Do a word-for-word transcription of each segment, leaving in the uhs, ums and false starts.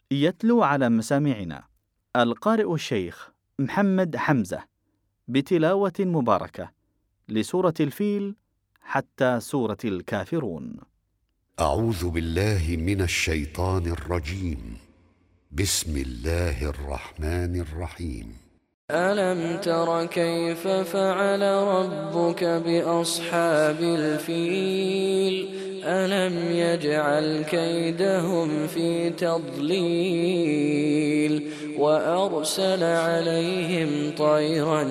يتلو على مسامعنا القارئ الشيخ محمد حمزة بتلاوة مباركة لسورة الفيل حتى سورة الكافرون. أعوذ بالله من الشيطان الرجيم. بسم الله الرحمن الرحيم. ألم تر كيف فعل ربك بأصحاب الفيل ألم يجعل كيدهم في تضليل وأرسل عليهم طيرا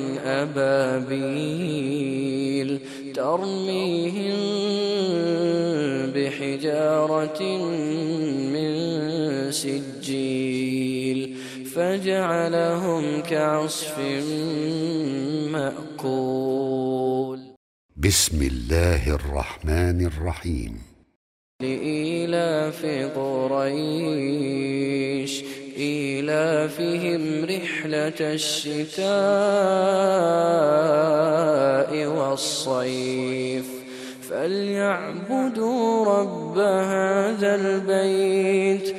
أبابيل ترميهم بحجارة من سجيل فجعلهم كعصف مأكول. بسم الله الرحمن الرحيم. لإيلاف قريش إيلافهم رحلة الشتاء والصيف فليعبدوا رب هذا البيت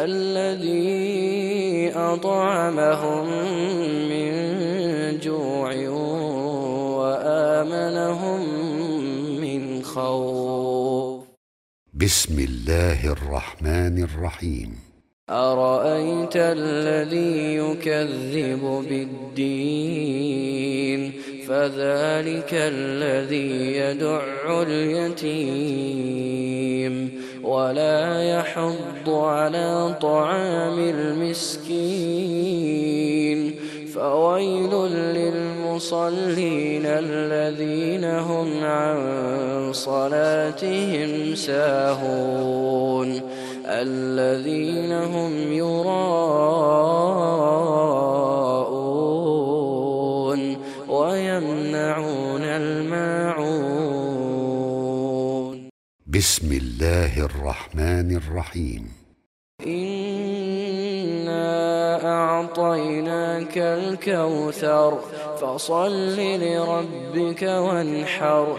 الذي أطعمهم من جوع وآمنهم من خوف. بسم الله الرحمن الرحيم. أرأيت الذي يكذب بالدين فذلك الذي يدع اليتيم ولا يحض على طعام المسكين فويل للمصلين الذين هم عن صلاتهم ساهون الذين هم يراءون ويمنعون الماعون. بسم الله الرحمن الرحيم. إنا أعطيناك الكوثر فصل لربك وانحر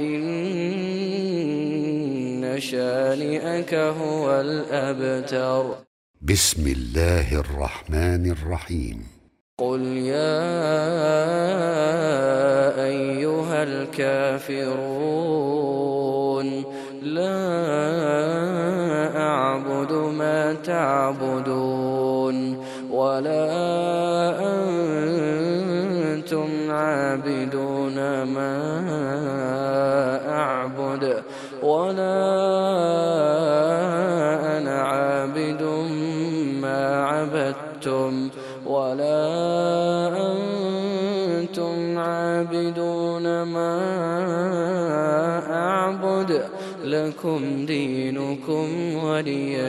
إن شانئك هو الأبتر. بسم الله الرحمن الرحيم. قل يا أيها الكافرون لا أعبد ما تعبدون ولا أنتم عابدون ما أعبد ولا أنا عابد ما عبدتم ولا أنتم عابدون ما أعبد لكم دينكم ولي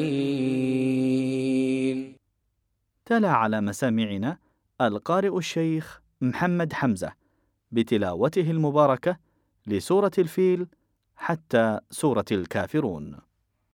دين. تلا على مسامعنا القارئ الشيخ محمد حمزة بتلاوته المباركة لسورة الفيل حتى سورة الكافرون.